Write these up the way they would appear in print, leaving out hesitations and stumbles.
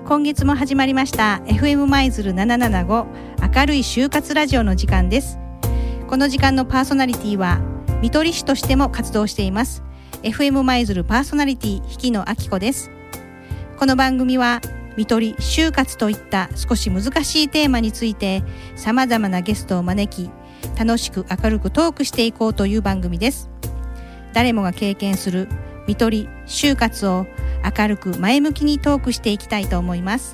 今月も始まりました FM 舞鶴775明るい就活ラジオの時間です。この時間のパーソナリティは看取り師としても活動しています FM 舞鶴パーソナリティ引野明子です。この番組は看取り就活といった少し難しいテーマについてさまざまなゲストを招き楽しく明るくトークしていこうという番組です。誰もが経験する看取り就活を明るく前向きにトークしていきたいと思います。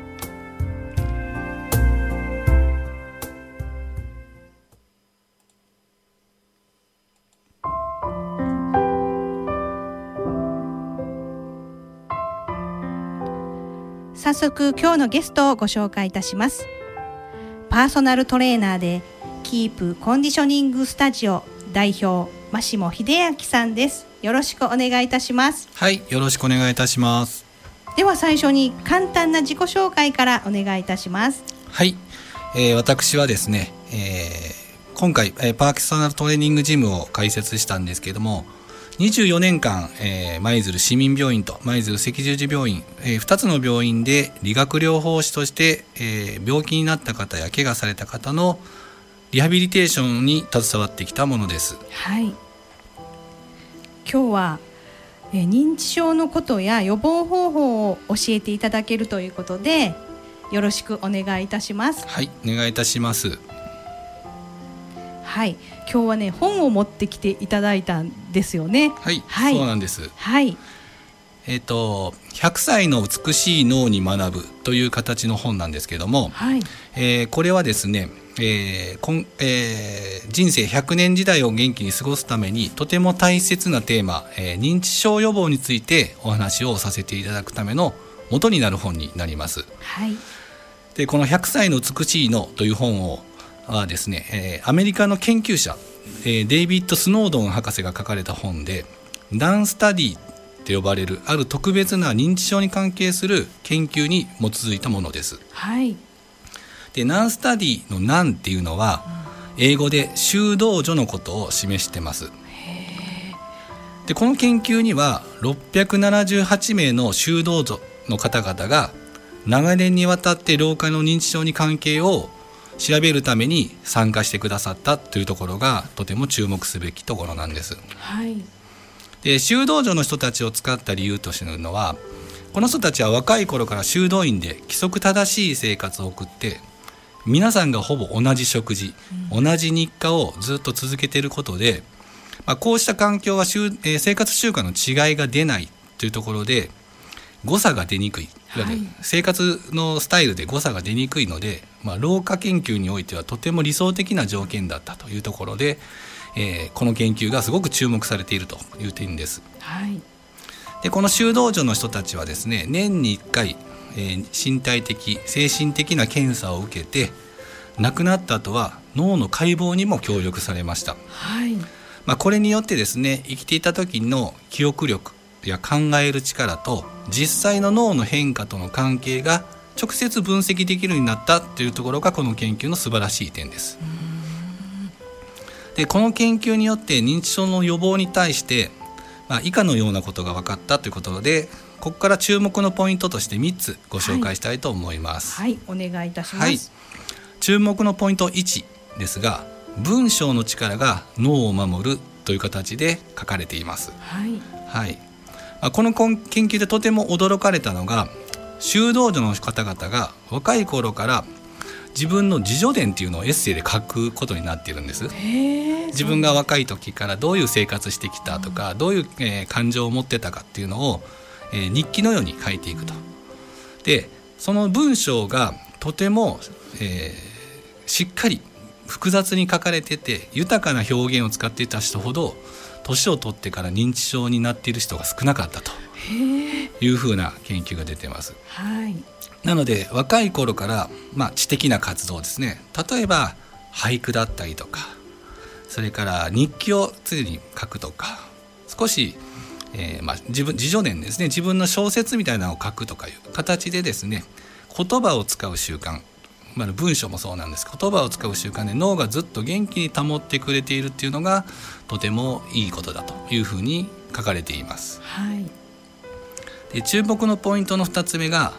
早速今日のゲストをご紹介いたします。パーソナルトレーナーでキープコンディショニングスタジオ代表真下秀明さんです。よろしくお願いいたします。 はい、よろしくお願いいたします。 では最初に簡単な自己紹介からお願いいたします。 はい、私はですね、今回、パーソナルトレーニングジムを開設したんですけれども24年間、舞鶴市民病院と舞鶴赤十字病院、2つの病院で理学療法士として、病気になった方や怪我された方のリハビリテーションに携わってきたものです。 はい、今日は、認知症のことや予防方法を教えていただけるということでよろしくお願いいたします。 はい、お願いいたします。 はい、今日はね本を持ってきていただいたんですよね。 はい、はい、そうなんです。 はい、 100歳の美しい脳に学ぶという形の本なんですけども、 はい、 これはですね、人生100年時代を元気に過ごすためにとても大切なテーマ、認知症予防についてお話をさせていただくための元になる本になります。 はい、 でこの100歳の美しい脳という本はですね、アメリカの研究者、デイビッド・スノードン博士が書かれた本でナンスタディと呼ばれるある特別な認知症に関係する研究に基づいたものです。 はい、 でナンスタディのナンっていうのは、英語で修道女のことを示してます。でこの研究には678名の修道女の方々が長年にわたって老化の認知症に関係を調べるために参加してくださったというところがとても注目すべきところなんです。 はい、 で修道女の人たちを使った理由としてのはこの人たちは若い頃から修道院で規則正しい生活を送って皆さんがほぼ同じ食事、同じ日課をずっと続けていることで、こうした環境は生活習慣の違いが出ないというところで誤差が出にくい、生活のスタイルで誤差が出にくいので、老化研究においてはとても理想的な条件だったというところで、この研究がすごく注目されているという点です。 はい、 でこの修道女の人たちはですね年に1回、身体的精神的な検査を受けて亡くなった後は脳の解剖にも協力されました。 はい、 これによってですね生きていた時の記憶力や考える力と実際の脳の変化との関係が直接分析できるようになったというところがこの研究の素晴らしい点です。でこの研究によって認知症の予防に対して、以下のようなことが分かったということでここから注目のポイントとして3つご紹介したいと思います。 はい、お願いいたします。 はい、注目のポイント1ですが文章の力が脳を守るという形で書かれています。 はいはい、この研究でとても驚かれたのが修道女の方々が若い頃から自分の自叙伝っていうのをエッセイで書くことになっているんです。自分が若い時からどういう生活してきたとか、どういう、感情を持ってたかっていうのを、日記のように書いていくと。でその文章がとても、しっかり複雑に書かれてて豊かな表現を使っていた人ほど年を取ってから認知症になっている人が少なかったというふうな研究が出ています。 はい、 なので若い頃から、知的な活動ですね、例えば俳句だったりとかそれから日記を常に書くとか少し、自叙伝ですね、自分の小説みたいなのを書くとかいう形でですね言葉を使う習慣、文章もそうなんです。言葉を使う習慣で脳がずっと元気に保ってくれているっていうのがとてもいいことだというふうに書かれています。 はい、 で注目のポイントの2つ目が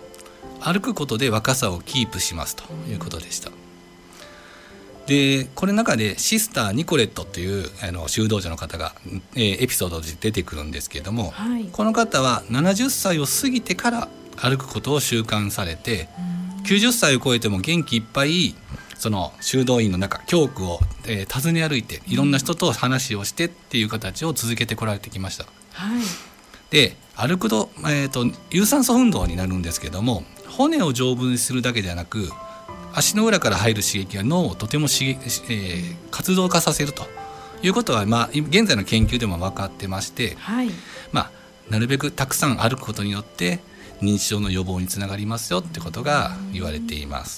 歩くことで若さをキープしますということでした。でこれの中でシスター・ニコレットという修道女の方が、エピソードで出てくるんですけれども、はい、この方は70歳を過ぎてから歩くことを習慣されて、90歳を超えても元気いっぱいその修道院の中教区を、訪ね歩いていろんな人と話をしてっていう形を続けてこられてきました。はい、で歩くと、有酸素運動になるんですけども、骨を丈夫にするだけではなく足の裏から入る刺激が脳をとても活動化させるということは、現在の研究でも分かってまして、はい、なるべくたくさん歩くことによって認知症の予防につながりますよってことが言われています。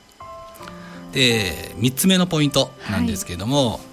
で3つ目のポイントなんですけども、はい、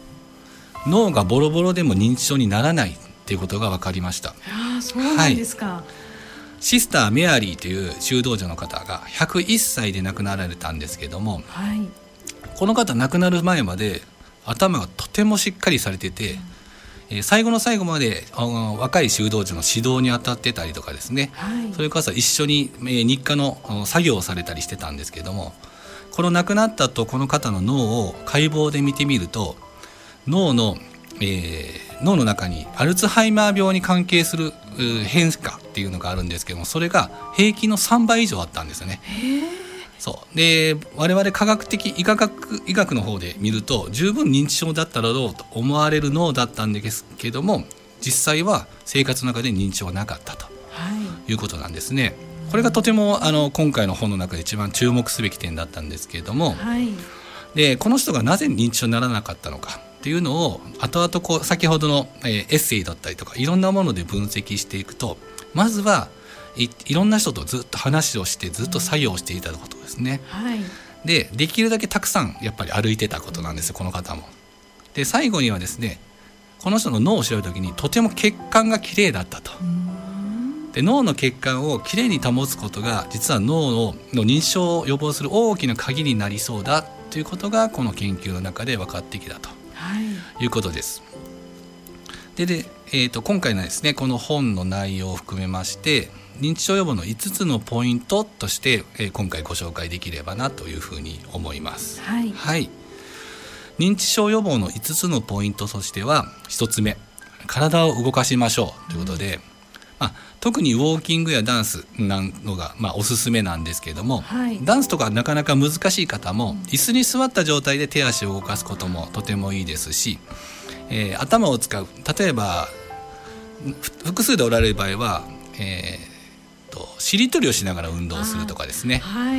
脳がボロボロでも認知症にならないっていうことが分かりました。 そうなんですか。はい、 シスター・メアリーという修道女の方が101歳で亡くなられたんですけども、はい、この方亡くなる前まで頭がとてもしっかりされてて、最後の最後まで若い修道女の指導に当たってたりとかですね、はい、それから一緒に日課の作業をされたりしてたんですけども、この亡くなった後この方の脳を解剖で見てみると脳の中にアルツハイマー病に関係する変化っていうのがあるんですけども、それが平均の3倍以上あったんですよね。そうで我々科学的医学の方で見ると十分認知症だっただろうと思われる脳だったんですけども、実際は生活の中で認知症はなかったということなんですね。これがとても今回の本の中で一番注目すべき点だったんですけれども、はい、でこの人がなぜ認知症にならなかったのかっていうのを後々先ほどのエッセイだったりとかいろんなもので分析していくと、まずはいろんな人とずっと話をしてずっと作業をしていたことですね。はい、できるだけたくさんやっぱり歩いてたことなんですよ、この方も。で最後にはですね、この人の脳を調べた時にとても血管がきれいだったと。で脳の血管をきれいに保つことが実は脳の認知症を予防する大きな鍵になりそうだということがこの研究の中で分かってきたと、はい、いうことです。で、今回のですねこの本の内容を含めまして認知症予防の5つのポイントとして、今回ご紹介できればなというふうに思います。はいはい、認知症予防の5つのポイントとしては、1つ目、体を動かしましょうということで、特にウォーキングやダンスなのが、おすすめなんですけれども、はい、ダンスとかなかなか難しい方も椅子に座った状態で手足を動かすこともとてもいいですし、頭を使う、例えば複数でおられる場合は、しりとりをしながら運動するとかですね、はい、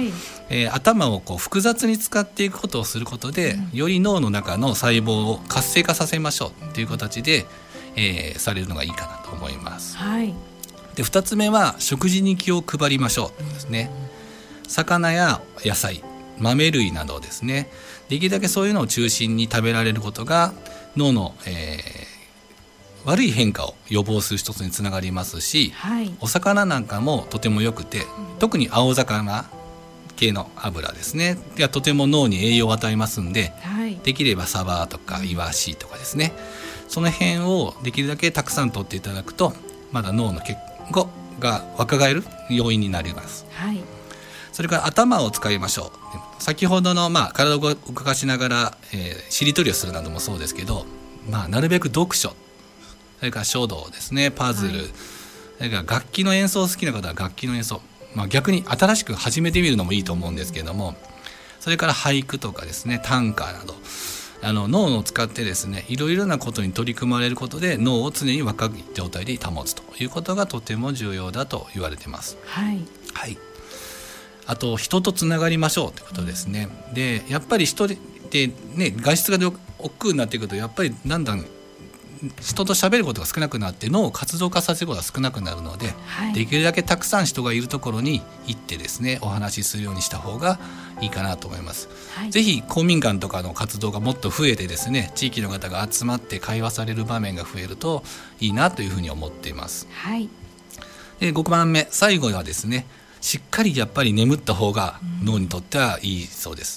頭を複雑に使っていくことをすることで、より脳の中の細胞を活性化させましょうという形で、されるのがいいかなと思います。はい、で2つ目は食事に気を配りましょうですね。魚や野菜、豆類などですね、できるだけそういうのを中心に食べられることが脳の、悪い変化を予防する一つにつながりますし、はい、お魚なんかもとてもよくて、特に青魚系の油ですねがとても脳に栄養を与えますんで、はい、できればサバとかイワシとかですね、その辺をできるだけたくさん取っていただくとまだ脳の血管が若返る要因になります。はい、それから頭を使いましょう。先ほどの、体を動かしながら、しりとりをするなどもそうですけど、なるべく読書、それから書道ですね、パズル、はい、それから楽器の演奏好きな方は楽器の演奏、逆に新しく始めてみるのもいいと思うんですけども、それから俳句とかですね、短歌など脳を使ってですねいろいろなことに取り組まれることで脳を常に若い状態で保つということがとても重要だと言われています。はいはい、あと人とつながりましょうということですね。でやっぱり一人で、外出が億劫になっていくとやっぱりだんだん人と喋ることが少なくなって脳を活動化させることが少なくなるので、はい、できるだけたくさん人がいるところに行ってですねお話しするようにした方がいいかなと思います。はい、ぜひ公民館とかの活動がもっと増えてですね地域の方が集まって会話される場面が増えるといいなというふうに思っています。はい、で5番目、最後はですねしっかりやっぱり眠った方が脳にとってはいいそうです。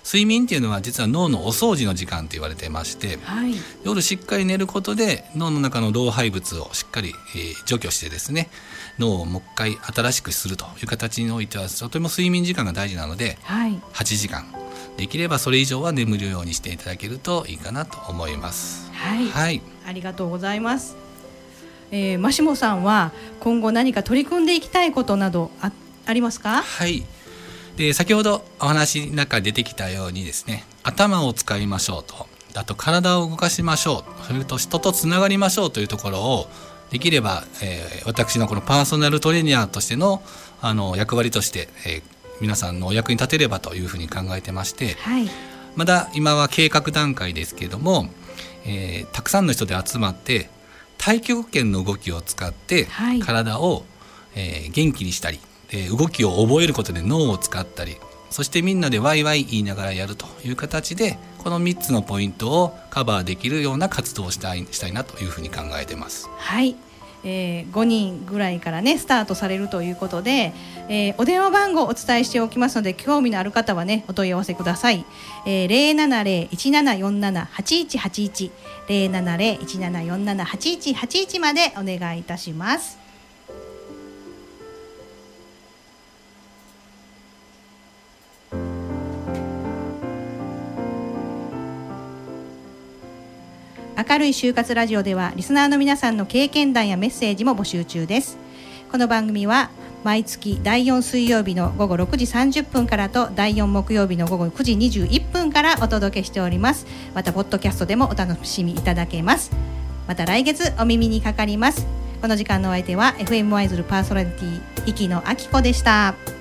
睡眠っていうのは実は脳のお掃除の時間と言われてまして、 はい、 夜しっかり寝ることで脳の中の老廃物をしっかり、除去してですね、脳をもう一回新しくするという形においてはとても睡眠時間が大事なので、 はい、 8時間できればそれ以上は眠るようにしていただけるといいかなと思います。 はい、 はい、 ありがとうございます。マシモさんは今後何か取り組んでいきたいことなどありますか？ はい、で先ほどお話の中で出てきたようにですね、頭を使いましょうと、あと体を動かしましょう、それと人とつながりましょうというところをできれば、私のこのパーソナルトレーナーとしての、役割として、皆さんのお役に立てればというふうに考えてまして、 はい、 まだ今は計画段階ですけれども、たくさんの人で集まって太極拳の動きを使って、 はい、 体を、元気にしたり、動きを覚えることで脳を使ったり、そしてみんなでワイワイ言いながらやるという形で、この3つのポイントをカバーできるような活動をしたいなというふうに考えています。 はい、5人ぐらいからねスタートされるということで、お電話番号をお伝えしておきますので、興味のある方はねお問い合わせください。070-1747-8181 070-1747-8181までお願いいたします。明るい就活ラジオではリスナーの皆さんの経験談やメッセージも募集中です。この番組は毎月第4水曜日の午後6時30分からと第4木曜日の午後9時21分からお届けしております。またポッドキャストでもお楽しみいただけます。また来月お耳にかかります。この時間のお相手は FM 舞鶴パーソナリティ生野明子でした。